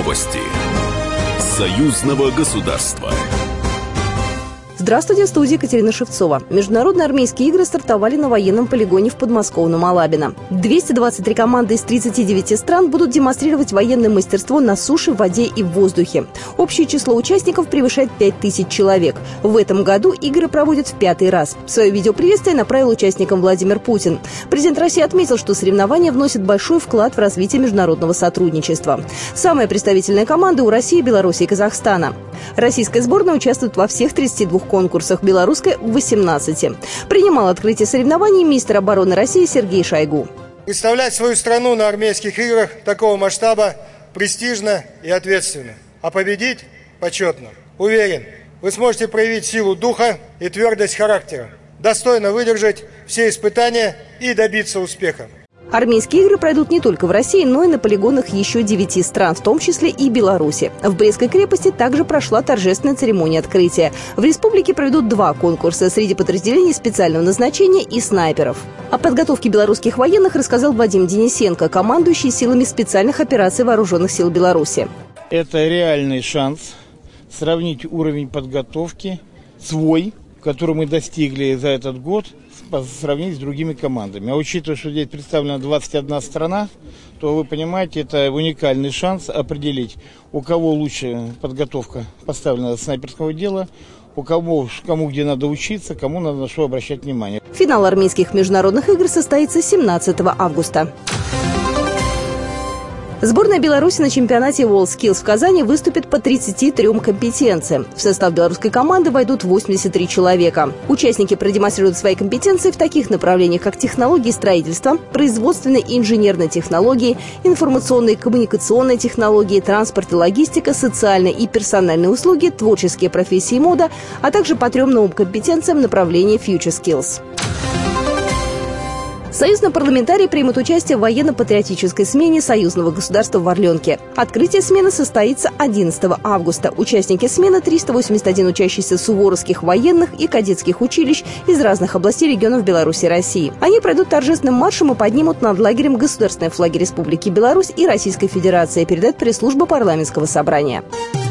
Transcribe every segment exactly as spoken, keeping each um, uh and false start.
Новости союзного государства. Здравствуйте, в студии Екатерина Шевцова. Международные армейские игры стартовали на военном полигоне в подмосковном Алабино. двести двадцать три команды из тридцати девяти стран будут демонстрировать военное мастерство на суше, в воде и в воздухе. Общее число участников превышает пять тысяч человек. В этом году игры проводят в пятый раз. Свое видеоприветствие направил участникам Владимир Путин. Президент России отметил, что соревнования вносят большой вклад в развитие международного сотрудничества. Самая представительная команда у России, Беларуси и Казахстана. Российская сборная участвует во всех тридцати двух конкурсах, белорусская – в восемнадцати. Принимал открытие соревнований министр обороны России Сергей Шойгу. Представлять свою страну на армейских играх такого масштаба престижно и ответственно. А победить – почетно. Уверен, вы сможете проявить силу духа и твердость характера, достойно выдержать все испытания и добиться успеха. Армейские игры пройдут не только в России, но и на полигонах еще девяти стран, в том числе и Беларуси. В Брестской крепости также прошла торжественная церемония открытия. В республике проведут два конкурса среди подразделений специального назначения и снайперов. О подготовке белорусских военных рассказал Вадим Денисенко, командующий силами специальных операций Вооруженных сил Беларуси. Это реальный шанс сравнить уровень подготовки свой, который мы достигли за этот год, сравнить с другими командами. А учитывая, что здесь представлена двадцать одна страна, то вы понимаете, это уникальный шанс определить, у кого лучше подготовка поставлена с снайперского дела, у кого, кому где надо учиться, кому надо на что обращать внимание. Финал армейских международных игр состоится семнадцатого августа. Сборная Беларуси на чемпионате WorldSkills в Казани выступит по тридцати трём компетенциям. В состав белорусской команды войдут восемьдесят три человека. Участники продемонстрируют свои компетенции в таких направлениях, как технологии строительства, производственные и инженерные технологии, информационные и коммуникационные технологии, транспорт и логистика, социальные и персональные услуги, творческие профессии и мода, а также по трем новым компетенциям направления Future Skills. Союзные парламентарии примут участие в военно-патриотической смене союзного государства в Орленке. Открытие смены состоится одиннадцатого августа. Участники смены – триста восемьдесят один учащийся суворовских военных и кадетских училищ из разных областей регионов Беларуси и России. Они пройдут торжественным маршем и поднимут над лагерем государственные флаги Республики Беларусь и Российской Федерации, передает пресс-служба парламентского собрания.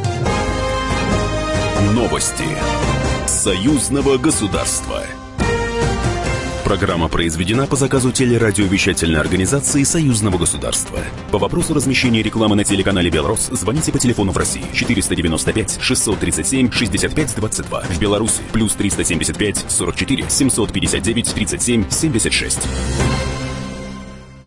Новости союзного государства. Программа произведена по заказу телерадиовещательной организации Союзного государства. По вопросу размещения рекламы на телеканале «Белрос» звоните по телефону в России четыреста девяносто пять шестьсот тридцать семь шестьдесят пять двадцать два. В Беларуси плюс триста семьдесят пять сорок четыре семьсот пятьдесят девять тридцать семь семьдесят шесть.